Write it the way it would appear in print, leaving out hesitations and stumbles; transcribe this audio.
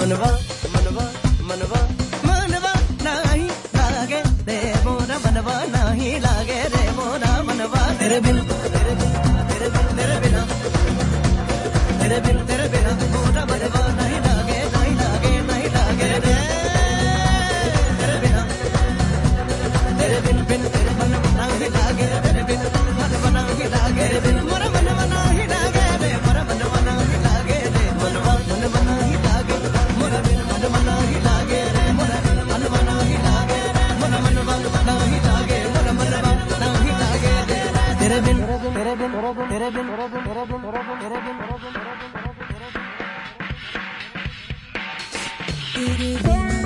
मनवा मनवा मनवा मनवा नहीं लागे रे मोरा मनवा नहीं लागे रे मोरा मनवा तेरे बिन तेरे बिन तेरे बिन तेरे बिना तेरे बिन तेरे बिना मोरा मनवा नहीं लागे नहीं लागे नहीं लागे रे तेरे बिना तेरे बिन बिन तेरे मनवा नहीं लागे तेरे बिन मनवा नहीं लागे रे बिन मोरा मनवा नहीं लागे रे मोरा मनवा नहीं लागे रे मनवा मनवा नहीं लागे मोरा बिन मनवा नहीं लागे रे मोरा बिन मनवा नहीं लागे मोरा मनवा नहीं लागे मोरा मनवा नहीं लागे रे तेरे बिन तेरे बिन तेरे बिन तेरे बिन तेरे बिन तेरे बिन तेरे बिन